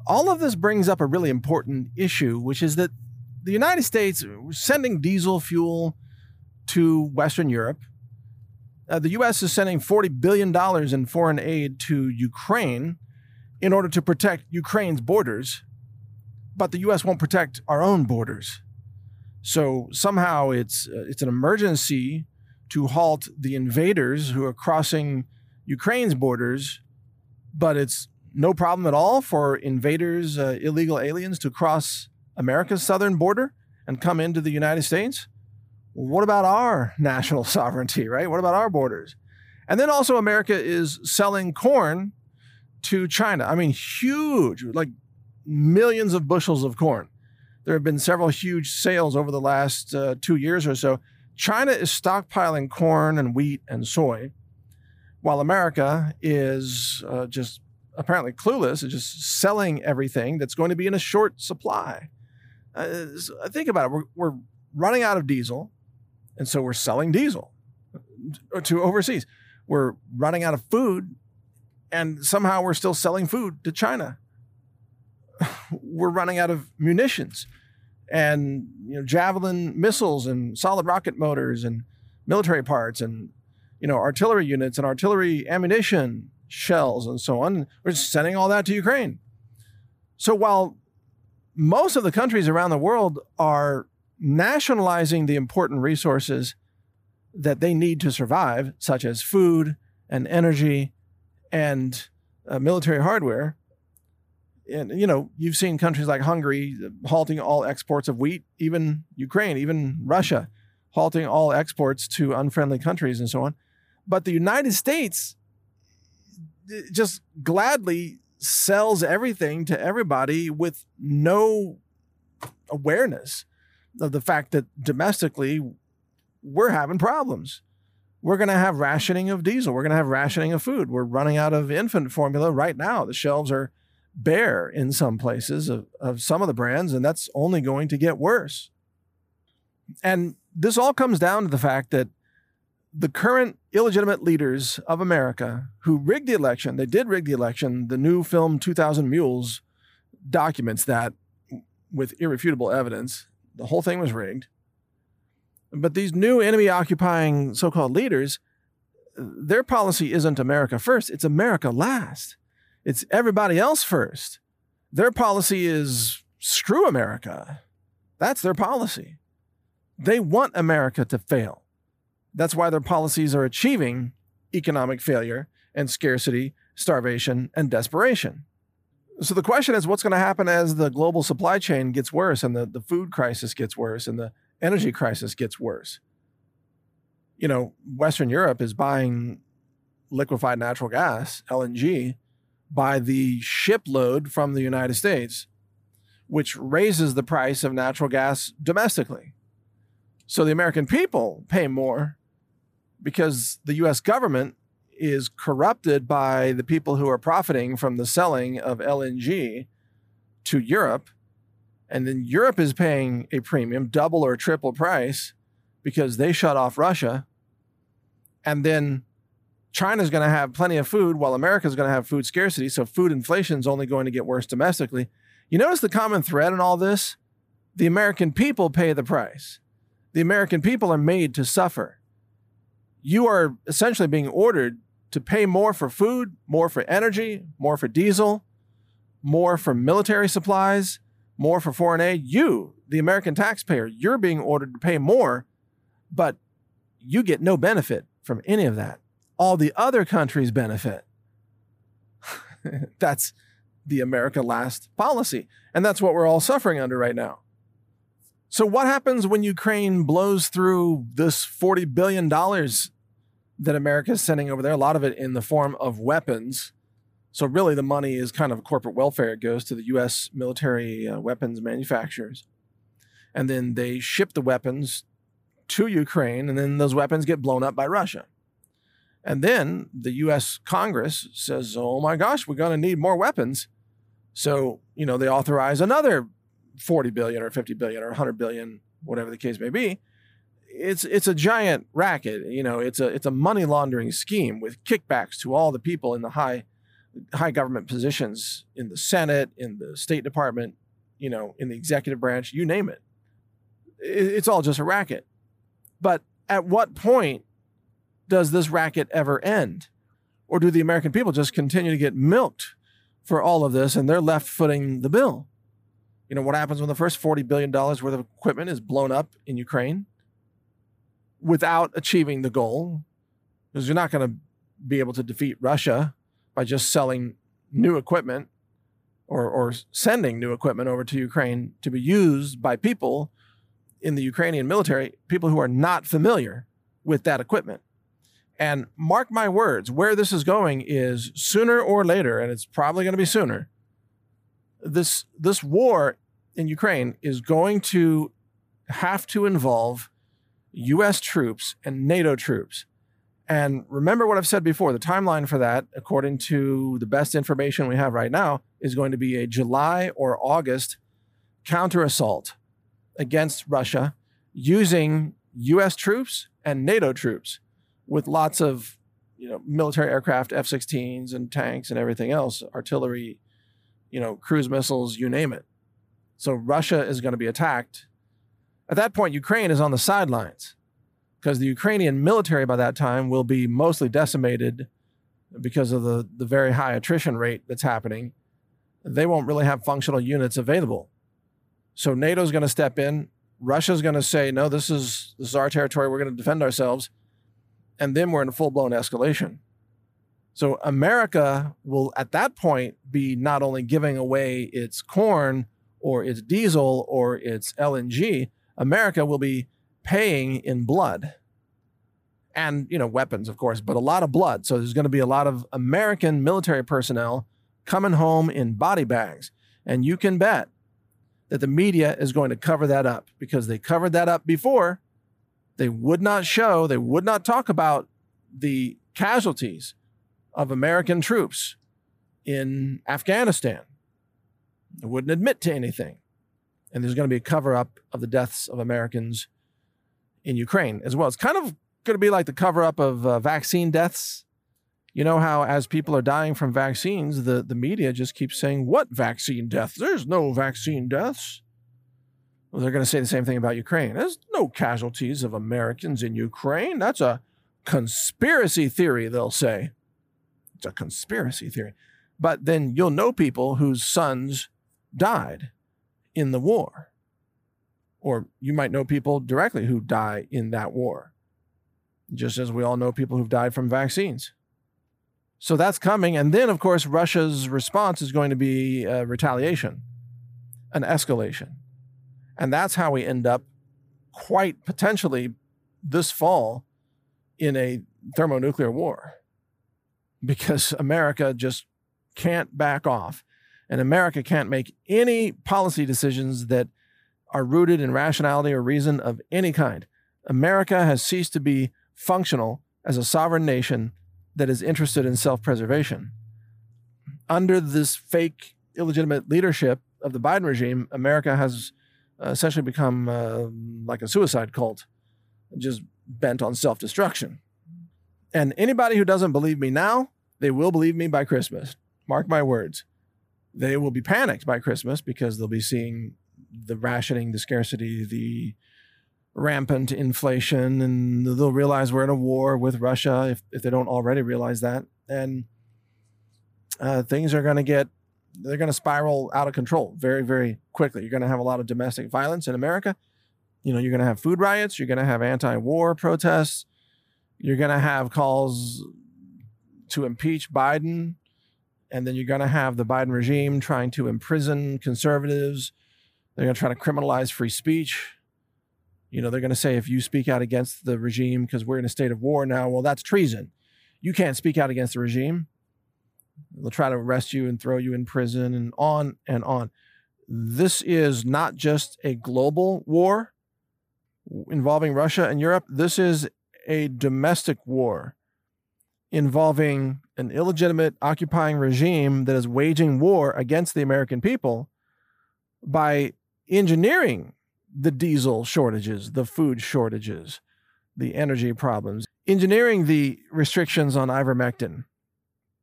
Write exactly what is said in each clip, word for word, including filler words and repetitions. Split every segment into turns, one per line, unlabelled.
all of this brings up a really important issue, which is that the United States was sending diesel fuel to Western Europe. Uh, the U S is sending forty billion dollars in foreign aid to Ukraine in order to protect Ukraine's borders, but the U S won't protect our own borders. So somehow it's uh, it's an emergency to halt the invaders who are crossing Ukraine's borders, but it's no problem at all for invaders, uh, illegal aliens to cross America's southern border and come into the United States. What about our national sovereignty, right? What about our borders? And then also America is selling corn to China. I mean, huge, like millions of bushels of corn. There have been several huge sales over the last uh, two years or so. China is stockpiling corn and wheat and soy, while America is uh, just apparently clueless and just selling everything that's going to be in a short supply. Uh, so think about it. We're, we're running out of diesel, and so we're selling diesel to overseas. We're running out of food, and somehow we're still selling food to China. We're running out of munitions and, you know, Javelin missiles and solid rocket motors and military parts and, you know, artillery units and artillery ammunition, shells and so on. We're just sending all that to Ukraine. So while most of the countries around the world are nationalizing the important resources that they need to survive, such as food and energy and uh, military hardware, and, you know, you've seen countries like Hungary halting all exports of wheat, even Ukraine, even Russia, halting all exports to unfriendly countries and so on. But the United States just gladly sells everything to everybody with no awareness of the fact that domestically we're having problems. We're going to have rationing of diesel. We're going to have rationing of food. We're running out of infant formula right now. The shelves are bare in some places of, of some of the brands, and that's only going to get worse. And this all comes down to the fact that the current illegitimate leaders of America who rigged the election, they did rig the election. The new film two thousand Mules documents that with irrefutable evidence. The whole thing was rigged. But these new enemy-occupying so-called leaders, their policy isn't America first, it's America last. It's everybody else first. Their policy is screw America. That's their policy. They want America to fail. That's why their policies are achieving economic failure and scarcity, starvation, and desperation. So the question is, what's going to happen as the global supply chain gets worse and the, the food crisis gets worse and the energy crisis gets worse? You know, Western Europe is buying liquefied natural gas, L N G, by the shipload from the United States, which raises the price of natural gas domestically. So the American people pay more because the U S government is corrupted by the people who are profiting from the selling of L N G to Europe. And then Europe is paying a premium, double or triple price, because they shut off Russia. And then China's going to have plenty of food while America's going to have food scarcity. So food inflation is only going to get worse domestically. You notice the common thread in all this? The American people pay the price. The American people are made to suffer. You are essentially being ordered to pay more for food, more for energy, more for diesel, more for military supplies, more for foreign aid. You, the American taxpayer, you're being ordered to pay more, but you get no benefit from any of that. All the other countries benefit. That's the America last policy. And that's what we're all suffering under right now. So what happens when Ukraine blows through this forty billion dollars that America is sending over there? A lot of it in the form of weapons. So really the money is kind of corporate welfare. It goes to the U S military uh, weapons manufacturers. And then they ship the weapons to Ukraine, and then those weapons get blown up by Russia. And then the U S Congress says, oh my gosh, we're going to need more weapons. So, you know, they authorize another forty billion or fifty billion or one hundred billion, whatever the case may be. It's it's a giant racket. You know, it's a it's a money laundering scheme with kickbacks to all the people in the high high government positions in the Senate, in the State Department, you know, in the executive branch, you name it. It's all just a racket. But at what point does this racket ever end? Or do the American people just continue to get milked for all of this and they're left footing the bill? You know, what happens when the first forty billion dollars worth of equipment is blown up in Ukraine without achieving the goal? Because you're not going to be able to defeat Russia by just selling new equipment or, or sending new equipment over to Ukraine to be used by people in the Ukrainian military, people who are not familiar with that equipment. And mark my words, where this is going is sooner or later, and it's probably going to be sooner, this, this war in Ukraine is going to have to involve U S troops and NATO troops. And remember what I've said before, the timeline for that, according to the best information we have right now, is going to be a July or August counterassault against Russia using U S troops and NATO troops with lots of, you know, military aircraft, F sixteens and tanks and everything else, artillery, you know, cruise missiles, you name it. So Russia is going to be attacked. At that point, Ukraine is on the sidelines because the Ukrainian military by that time will be mostly decimated because of the, the very high attrition rate that's happening. They won't really have functional units available. So NATO's going to step in. Russia's going to say, no, this is, this is our territory. We're going to defend ourselves. And then we're in a full-blown escalation. So America will, at that point, be not only giving away its corn or its diesel or its L N G, America will be paying in blood and, you know, weapons, of course, but a lot of blood. So there's going to be a lot of American military personnel coming home in body bags. And you can bet that the media is going to cover that up because they covered that up before. They would not show, they would not talk about the casualties of American troops in Afghanistan. They wouldn't admit to anything. And there's going to be a cover-up of the deaths of Americans in Ukraine as well. It's kind of going to be like the cover-up of uh, vaccine deaths. You know how as people are dying from vaccines, the, the media just keeps saying, what vaccine deaths? There's no vaccine deaths. Well, they're going to say the same thing about Ukraine. There's no casualties of Americans in Ukraine. That's a conspiracy theory, they'll say. It's a conspiracy theory. But then you'll know people whose sons died in the war. Or you might know people directly who die in that war. Just as we all know people who've died from vaccines. So that's coming. And then, of course, Russia's response is going to be uh, retaliation, an escalation. And that's how we end up quite potentially this fall in a thermonuclear war. Because America just can't back off. And America can't make any policy decisions that are rooted in rationality or reason of any kind. America has ceased to be functional as a sovereign nation that is interested in self-preservation. Under this fake, illegitimate leadership of the Biden regime, America has uh, essentially become uh, like a suicide cult, just bent on self-destruction. And anybody who doesn't believe me now, they will believe me by Christmas. Mark my words. They will be panicked by Christmas because they'll be seeing the rationing, the scarcity, the rampant inflation, and they'll realize we're in a war with Russia if, if they don't already realize that. And uh, things are going to get, they're going to spiral out of control very, very quickly. You're going to have a lot of domestic violence in America. You know, you're going to have food riots. You're going to have anti-war protests. You're going to have calls to impeach Biden. And then you're going to have the Biden regime trying to imprison conservatives. They're going to try to criminalize free speech. You know, they're going to say, if you speak out against the regime because we're in a state of war now, well, that's treason. You can't speak out against the regime. They'll try to arrest you and throw you in prison and on and on. This is not just a global war involving Russia and Europe. This is a domestic war involving an illegitimate occupying regime that is waging war against the American people by engineering the diesel shortages, the food shortages, the energy problems, engineering the restrictions on ivermectin,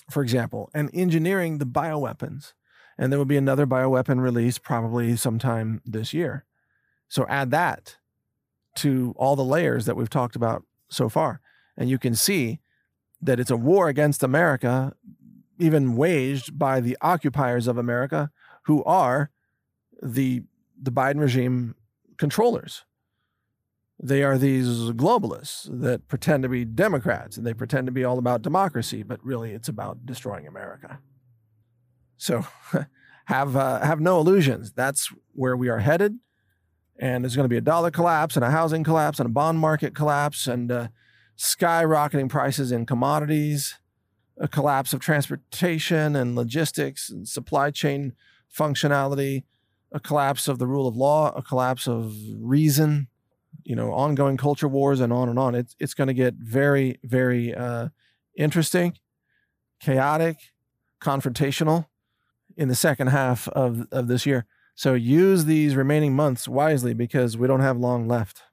for example, and engineering the bioweapons. And there will be another bioweapon release probably sometime this year. So add that to all the layers that we've talked about so far. And you can see that it's a war against America, even waged by the occupiers of America, who are the, the Biden regime controllers. They are these globalists that pretend to be Democrats, and they pretend to be all about democracy, but really it's about destroying America. So have uh, have no illusions. That's where we are headed. And there's going to be a dollar collapse and a housing collapse and a bond market collapse and uh, skyrocketing prices in commodities, a collapse of transportation and logistics and supply chain functionality, a collapse of the rule of law, a collapse of reason, you know, ongoing culture wars, and on and on. It's, it's going to get very, very uh, interesting, chaotic, confrontational in the second half of, of this year. So use these remaining months wisely because we don't have long left.